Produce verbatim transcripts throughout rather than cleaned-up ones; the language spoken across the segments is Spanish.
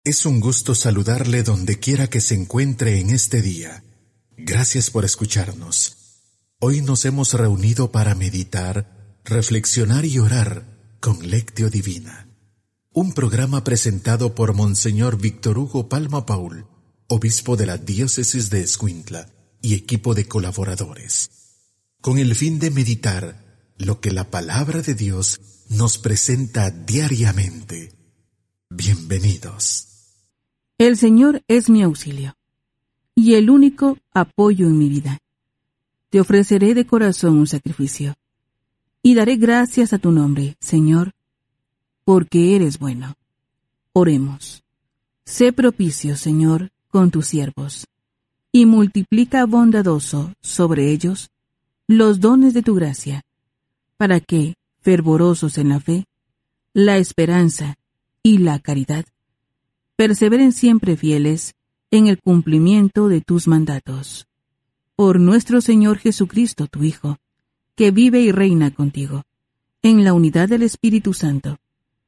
Es un gusto saludarle donde quiera que se encuentre en este día. Gracias por escucharnos. Hoy nos hemos reunido para meditar, reflexionar y orar con Lectio Divina. Un programa presentado por Monseñor Víctor Hugo Palma Paul, obispo de la diócesis de Escuintla y equipo de colaboradores, con el fin de meditar lo que la palabra de Dios nos presenta diariamente. Bienvenidos. El Señor es mi auxilio y el único apoyo en mi vida. Te ofreceré de corazón un sacrificio y daré gracias a tu nombre, Señor, porque eres bueno. Oremos. Sé propicio, Señor, con tus siervos, y multiplica bondadoso sobre ellos los dones de tu gracia, para que, fervorosos en la fe, la esperanza y la caridad, perseveren siempre fieles en el cumplimiento de tus mandatos. Por nuestro Señor Jesucristo, tu Hijo, que vive y reina contigo, en la unidad del Espíritu Santo,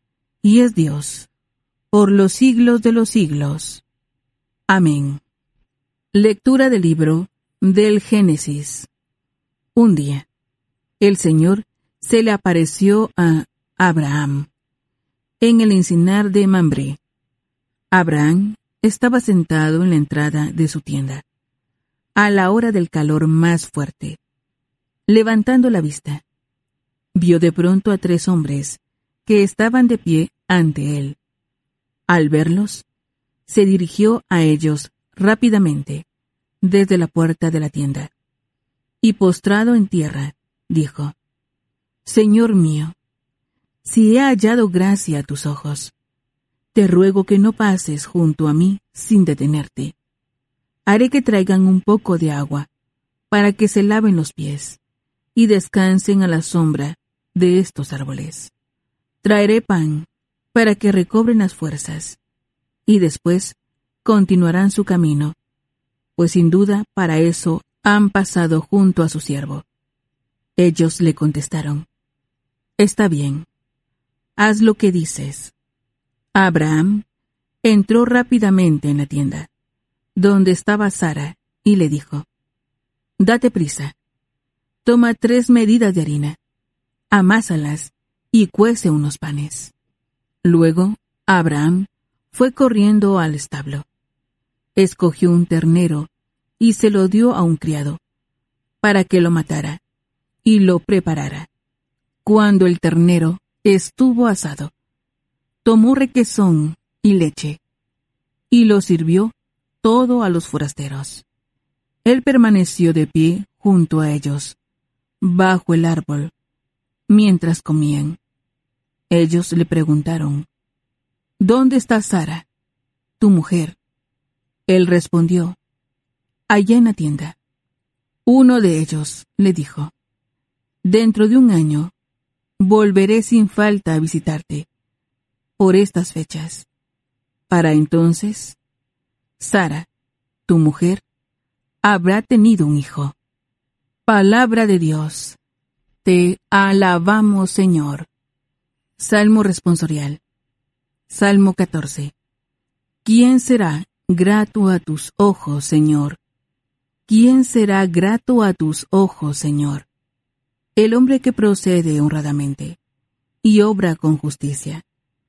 y es Dios, por los siglos de los siglos. Amén. Lectura del libro del Génesis. Un día, el Señor se le apareció a Abraham en el encinar de Mambré. Abraham estaba sentado en la entrada de su tienda, a la hora del calor más fuerte. Levantando la vista, vio de pronto a tres hombres que estaban de pie ante él. Al verlos, se dirigió a ellos rápidamente, desde la puerta de la tienda, y postrado en tierra, dijo: Señor mío, si he hallado gracia a tus ojos, te ruego que no pases junto a mí sin detenerte. Haré que traigan un poco de agua, para que se laven los pies, y descansen a la sombra de estos árboles. Traeré pan, para que recobren las fuerzas, y después continuarán su camino, pues sin duda para eso han pasado junto a su siervo. Ellos le contestaron: Está bien, haz lo que dices. Abraham entró rápidamente en la tienda, donde estaba Sara, y le dijo: Date prisa, toma tres medidas de harina, amásalas y cuece unos panes. Luego Abraham fue corriendo al establo, escogió un ternero y se lo dio a un criado, para que lo matara y lo preparara. Cuando el ternero estuvo asado, tomó requesón y leche, y lo sirvió todo a los forasteros. Él permaneció de pie junto a ellos, bajo el árbol, mientras comían. Ellos le preguntaron: ¿Dónde está Sara, tu mujer? Él respondió: Allá en la tienda. Uno de ellos le dijo: Dentro de un año volveré sin falta a visitarte, por estas fechas. Para entonces, Sara, tu mujer, habrá tenido un hijo. Palabra de Dios. Te alabamos, Señor. Salmo responsorial. Salmo catorce. ¿Quién será grato a tus ojos, Señor? ¿Quién será grato a tus ojos, Señor? El hombre que procede honradamente y obra con justicia,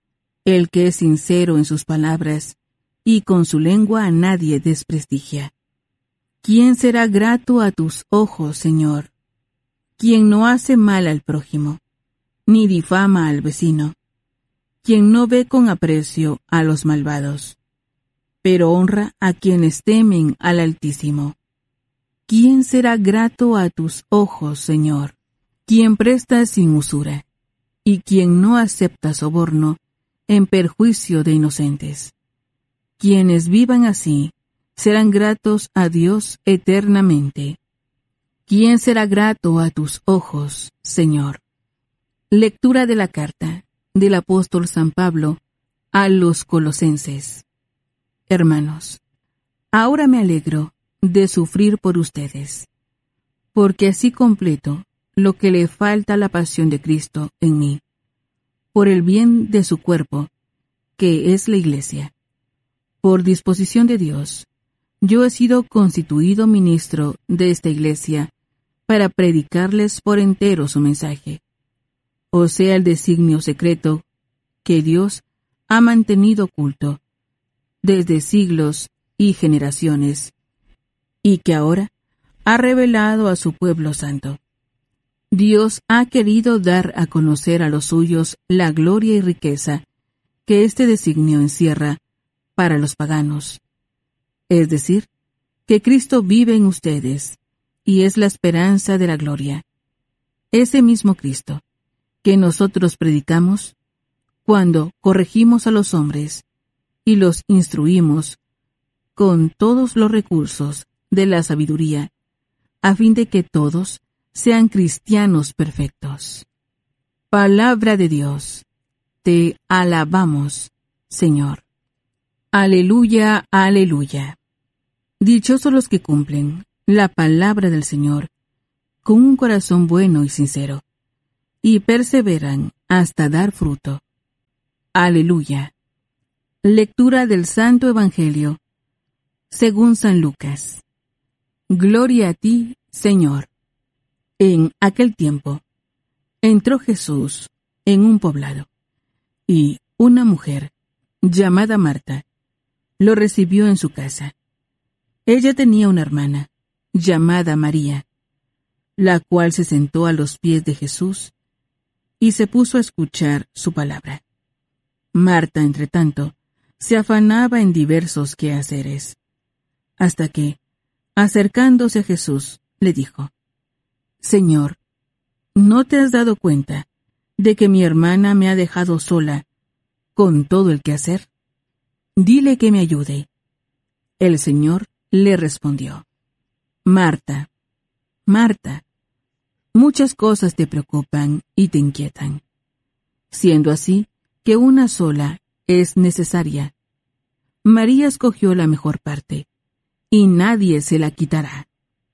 el que es sincero en sus palabras y con su lengua a nadie desprestigia. ¿Quién será grato a tus ojos, Señor? Quien no hace mal al prójimo, ni difama al vecino, quien no ve con aprecio a los malvados, pero honra a quienes temen al Altísimo. ¿Quién será grato a tus ojos, Señor? Quien presta sin usura, y quien no acepta soborno en perjuicio de inocentes. Quienes vivan así serán gratos a Dios eternamente. ¿Quién será grato a tus ojos, Señor? Lectura de la carta del apóstol San Pablo a los Colosenses. Hermanos, ahora me alegro de sufrir por ustedes, porque así completo lo que le falta a la pasión de Cristo en mí, por el bien de su cuerpo, que es la Iglesia, Por disposición de Dios, yo he sido constituido ministro de esta iglesia para predicarles por entero su mensaje, o sea, el designio secreto que Dios ha mantenido oculto desde siglos y generaciones, y que ahora ha revelado a su pueblo santo. Dios ha querido dar a conocer a los suyos la gloria y riqueza que este designio encierra para los paganos, es decir, que Cristo vive en ustedes y es la esperanza de la gloria. Ese mismo Cristo que nosotros predicamos cuando corregimos a los hombres y los instruimos con todos los recursos de la sabiduría, a fin de que todos sean cristianos perfectos. Palabra de Dios, te alabamos, Señor. Aleluya, aleluya. Dichosos los que cumplen la palabra del Señor con un corazón bueno y sincero, y perseveran hasta dar fruto. Aleluya. Lectura del Santo Evangelio según San Lucas. Gloria a ti, Señor. En aquel tiempo, entró Jesús en un poblado, y una mujer, llamada Marta, lo recibió en su casa. Ella tenía una hermana, llamada María, la cual se sentó a los pies de Jesús y se puso a escuchar su palabra. Marta, entre tanto, se afanaba en diversos quehaceres, hasta que, acercándose a Jesús, le dijo: Señor, ¿no te has dado cuenta de que mi hermana me ha dejado sola con todo el quehacer? Dile que me ayude. El Señor le respondió: Marta, Marta, muchas cosas te preocupan y te inquietan, siendo así que una sola es necesaria. María escogió la mejor parte, y nadie se la quitará.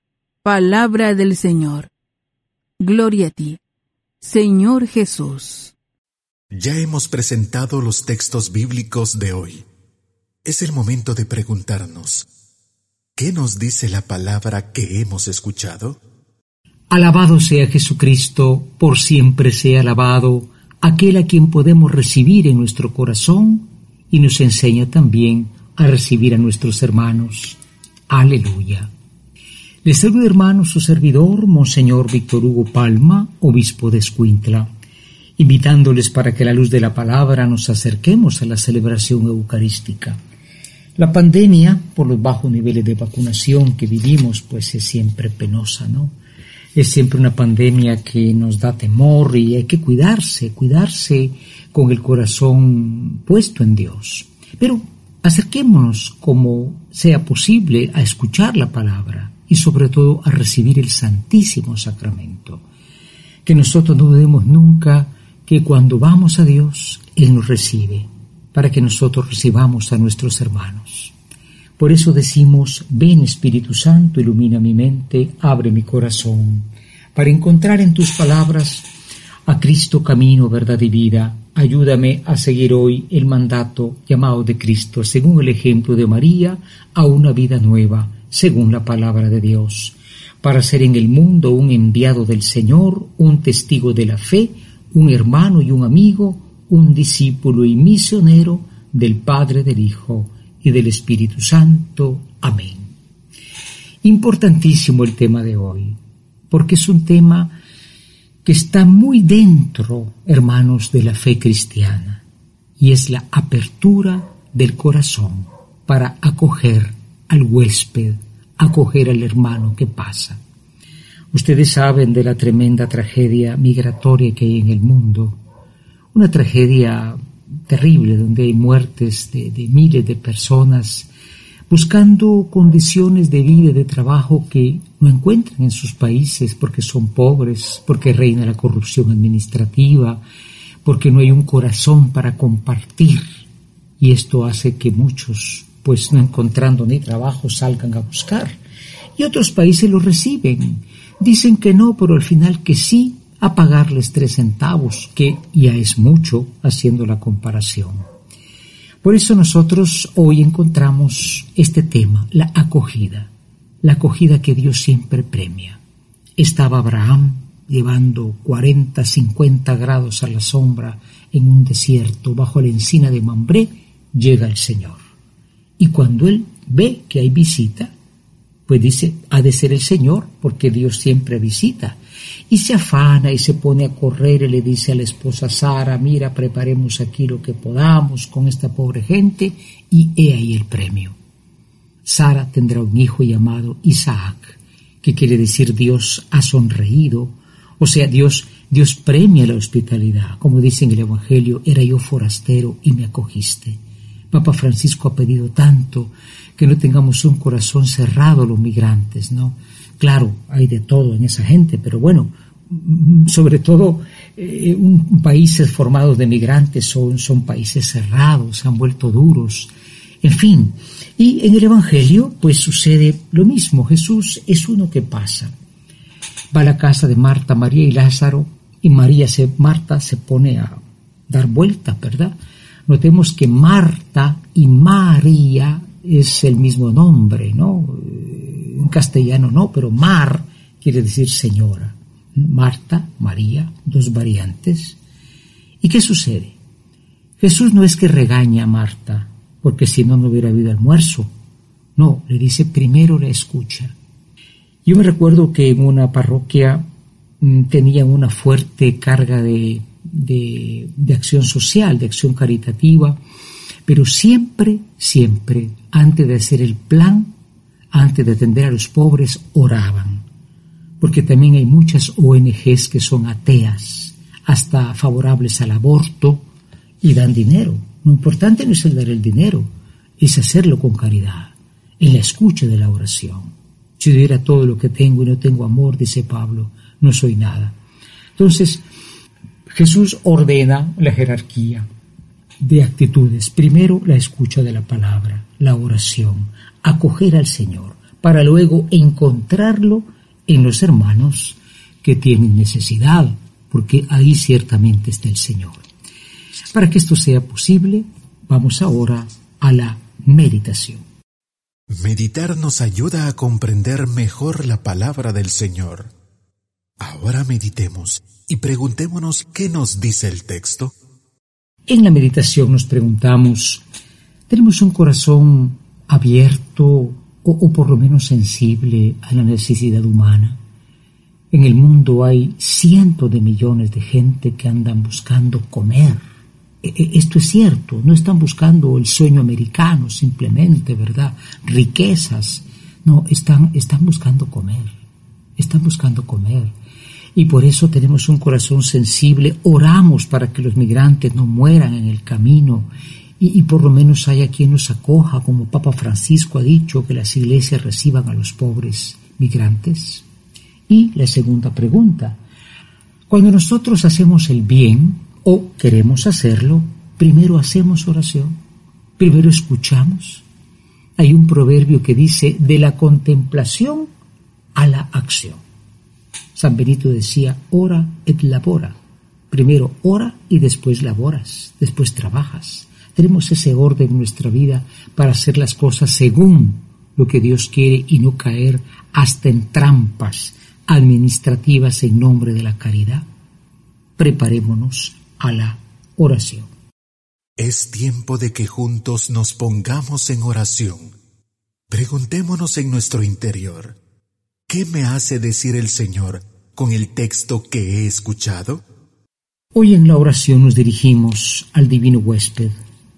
Palabra del Señor. Gloria a ti, Señor Jesús. Ya hemos presentado los textos bíblicos de hoy. Es el momento de preguntarnos: ¿qué nos dice la palabra que hemos escuchado? Alabado sea Jesucristo, por siempre sea alabado, aquel a quien podemos recibir en nuestro corazón y nos enseña también a recibir a nuestros hermanos. Aleluya. Les saluda, hermano, su servidor, Monseñor Víctor Hugo Palma, obispo de Escuintla, invitándoles para que a la luz de la palabra nos acerquemos a la celebración eucarística. La pandemia, por los bajos niveles de vacunación que vivimos, pues es siempre penosa, ¿no? Es siempre una pandemia que nos da temor y hay que cuidarse, cuidarse con el corazón puesto en Dios. Pero acerquémonos como sea posible a escuchar la palabra y sobre todo a recibir el Santísimo Sacramento. Que nosotros no dudemos nunca que cuando vamos a Dios, Él nos recibe, para que nosotros recibamos a nuestros hermanos. Por eso decimos: ven Espíritu Santo, ilumina mi mente, abre mi corazón, para encontrar en tus palabras a Cristo camino, verdad y vida. Ayúdame a seguir hoy el mandato llamado de Cristo, según el ejemplo de María, a una vida nueva, según la palabra de Dios, para ser en el mundo un enviado del Señor, un testigo de la fe, un hermano y un amigo, un discípulo y misionero del Padre, del Hijo y del Espíritu Santo. Amén. Importantísimo el tema de hoy, porque es un tema que está muy dentro, hermanos, de la fe cristiana, y es la apertura del corazón para acoger al huésped, acoger al hermano que pasa. Ustedes saben de la tremenda tragedia migratoria que hay en el mundo, una tragedia terrible donde hay muertes de, de miles de personas buscando condiciones de vida y de trabajo que no encuentran en sus países porque son pobres, porque reina la corrupción administrativa, porque no hay un corazón para compartir, y esto hace que muchos, pues no encontrando ni trabajo, salgan a buscar, y otros países los reciben, dicen que no, pero al final que sí, a pagarles tres centavos, que ya es mucho haciendo la comparación. Por eso nosotros hoy encontramos este tema, la acogida, la acogida que Dios siempre premia. Estaba Abraham llevando cuarenta, cincuenta grados a la sombra en un desierto, bajo la encina de Mambré, llega el Señor. Y cuando él ve que hay visita, pues dice, ha de ser el Señor, porque Dios siempre visita. Y se afana y se pone a correr y le dice a la esposa Sara, mira, preparemos aquí lo que podamos con esta pobre gente, y he ahí el premio. Sara tendrá un hijo llamado Isaac, que quiere decir Dios ha sonreído, o sea, Dios, Dios premia la hospitalidad. Como dice en el Evangelio, era yo forastero y me acogiste. Papa Francisco ha pedido tanto que no tengamos un corazón cerrado los migrantes, ¿no? Claro, hay de todo en esa gente, pero bueno, sobre todo eh, un, países formados de migrantes son, son países cerrados, se han vuelto duros, en fin. Y en el Evangelio pues sucede lo mismo. Jesús es uno que pasa. Va a la casa de Marta, María y Lázaro, y María se, Marta se pone a dar vueltas, ¿verdad? Notemos que Marta y María es el mismo nombre, ¿no? En castellano no, pero Mar quiere decir señora. Marta, María, dos variantes. ¿Y qué sucede? Jesús no es que regaña a Marta, porque si no, no hubiera habido almuerzo. No, le dice primero la escucha. Yo me recuerdo que en una parroquia mmm, tenían una fuerte carga de, de, de acción social, de acción caritativa, pero siempre, siempre, antes de hacer el plan, antes de atender a los pobres, oraban. Porque también hay muchas O N Ges que son ateas, hasta favorables al aborto, y dan dinero. Lo importante no es el dar el dinero, es hacerlo con caridad, en la escucha de la oración. Si diera todo lo que tengo y no tengo amor, dice Pablo, no soy nada. Entonces, Jesús ordena la jerarquía de actitudes. Primero, la escucha de la palabra, la oración, acoger al Señor, para luego encontrarlo en los hermanos que tienen necesidad, porque ahí ciertamente está el Señor. Para que esto sea posible, vamos ahora a la meditación. Meditar nos ayuda a comprender mejor la palabra del Señor. Ahora meditemos y preguntémonos qué nos dice el texto. En la meditación nos preguntamos, ¿tenemos un corazón abierto o, o por lo menos sensible a la necesidad humana? En el mundo hay cientos de millones de gente que andan buscando comer. Esto es cierto, no están buscando el sueño americano simplemente, ¿verdad? Riquezas. No, están, están buscando comer, están buscando comer. Y por eso tenemos un corazón sensible, oramos para que los migrantes no mueran en el camino y, y por lo menos haya quien nos acoja, como Papa Francisco ha dicho, que las iglesias reciban a los pobres migrantes. Y la segunda pregunta, cuando nosotros hacemos el bien, o queremos hacerlo, primero hacemos oración, primero escuchamos. Hay un proverbio que dice, de la contemplación a la acción. San Benito decía, ora et labora. Primero ora y después laboras, después trabajas. Tenemos ese orden en nuestra vida para hacer las cosas según lo que Dios quiere y no caer hasta en trampas administrativas en nombre de la caridad. Preparémonos a la oración. Es tiempo de que juntos nos pongamos en oración. Preguntémonos en nuestro interior, ¿qué me hace decir el Señor con el texto que he escuchado? Hoy en la oración nos dirigimos al divino huésped,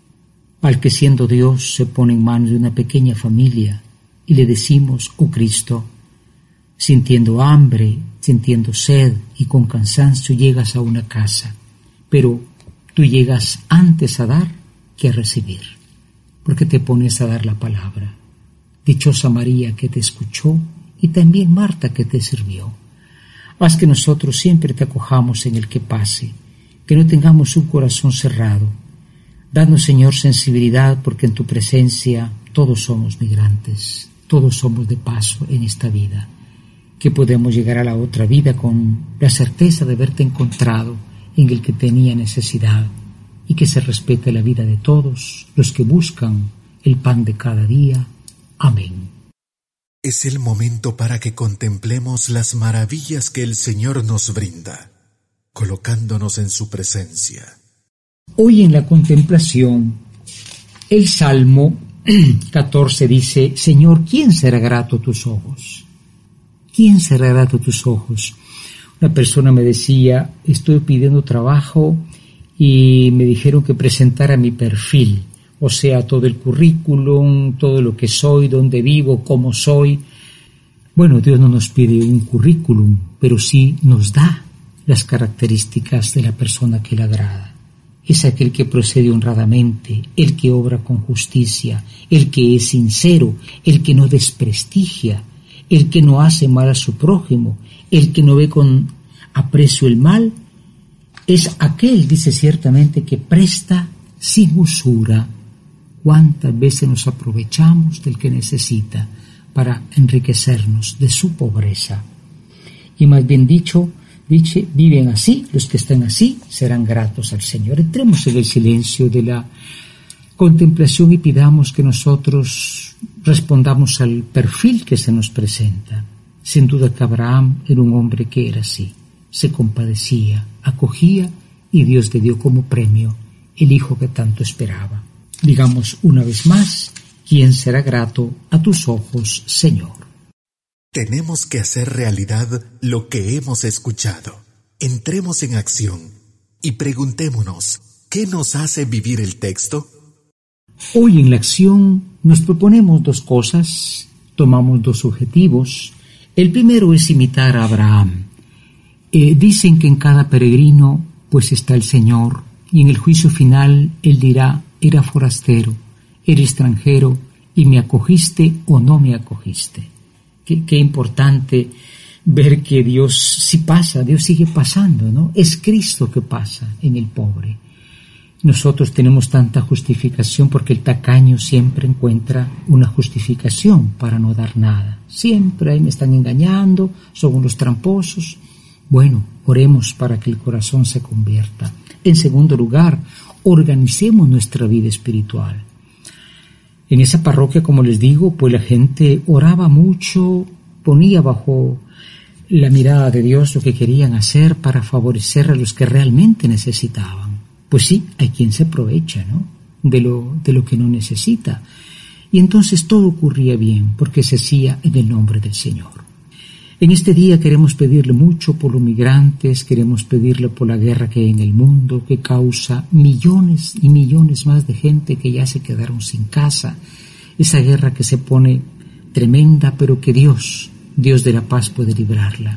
al que siendo Dios se pone en manos de una pequeña familia, y le decimos, oh Cristo, sintiendo hambre, sintiendo sed y con cansancio llegas a una casa, pero tú llegas antes a dar que a recibir, porque te pones a dar la palabra. Dichosa María que te escuchó y también Marta que te sirvió. Haz que nosotros siempre te acojamos en el que pase, que no tengamos un corazón cerrado. Danos, Señor, sensibilidad, porque en tu presencia todos somos migrantes, todos somos de paso en esta vida, que podemos llegar a la otra vida con la certeza de haberte encontrado en el que tenía necesidad y que se respete la vida de todos los que buscan el pan de cada día. Amén. Es el momento para que contemplemos las maravillas que el Señor nos brinda, colocándonos en su presencia. Hoy en la contemplación, el Salmo catorce dice: Señor, ¿quién será grato a tus ojos? ¿Quién será grato a tus ojos? Una persona me decía: estoy pidiendo trabajo y me dijeron que presentara mi perfil, o sea, todo el currículum, todo lo que soy, dónde vivo, cómo soy. Bueno, Dios no nos pide un currículum, pero sí nos da las características de la persona que le agrada. Es aquel que procede honradamente, el que obra con justicia, el que es sincero, el que no desprestigia, el que no hace mal a su prójimo, el que no ve con aprecio el mal. Es aquel, dice ciertamente, que presta sin usura. ¿Cuántas veces nos aprovechamos del que necesita para enriquecernos de su pobreza? Y más bien dicho, dice, viven así, los que están así serán gratos al Señor. Entremos en el silencio de la contemplación y pidamos que nosotros respondamos al perfil que se nos presenta. Sin duda que Abraham era un hombre que era así, se compadecía, acogía y Dios le dio como premio el hijo que tanto esperaba. Digamos una vez más: ¿quién será grato a tus ojos, Señor? Tenemos que hacer realidad lo que hemos escuchado. Entremos en acción y preguntémonos, ¿qué nos hace vivir el texto? Hoy en la acción nos proponemos dos cosas, tomamos dos objetivos. El primero es imitar a Abraham. Eh, dicen que en cada peregrino pues está el Señor, y en el juicio final Él dirá: era forastero, era extranjero, y me acogiste o no me acogiste. Qué, qué importante ver que Dios sí pasa, Dios sigue pasando, ¿no? Es Cristo que pasa en el pobre. Nosotros tenemos tanta justificación porque el tacaño siempre encuentra una justificación para no dar nada. Siempre ahí me están engañando, son unos tramposos. Bueno, oremos para que el corazón se convierta. En segundo lugar, organicemos nuestra vida espiritual. En esa parroquia, como les digo, pues la gente oraba mucho, ponía bajo la mirada de Dios lo que querían hacer para favorecer a los que realmente necesitaban. Pues sí, hay quien se aprovecha, ¿no?, de lo, de lo que no necesita. Y entonces todo ocurría bien, porque se hacía en el nombre del Señor. En este día queremos pedirle mucho por los migrantes, queremos pedirle por la guerra que hay en el mundo, que causa millones y millones más de gente que ya se quedaron sin casa. Esa guerra que se pone tremenda, pero que Dios, Dios de la paz, puede librarla.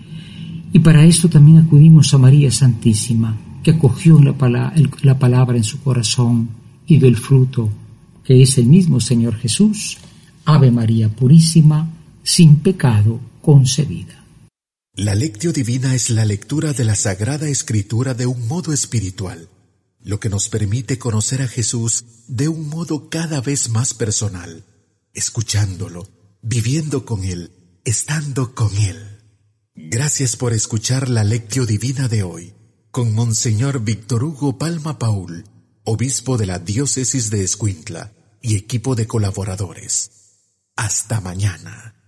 Y para esto también acudimos a María Santísima, que acogió la, pala- la palabra en su corazón y dio el fruto, que es el mismo Señor Jesús. Ave María Purísima, sin pecado concebida. La Lectio Divina es la lectura de la Sagrada Escritura de un modo espiritual, lo que nos permite conocer a Jesús de un modo cada vez más personal, escuchándolo, viviendo con Él, estando con Él. Gracias por escuchar la Lectio Divina de hoy, con Monseñor Víctor Hugo Palma Paul, obispo de la Diócesis de Escuintla y equipo de colaboradores. Hasta mañana.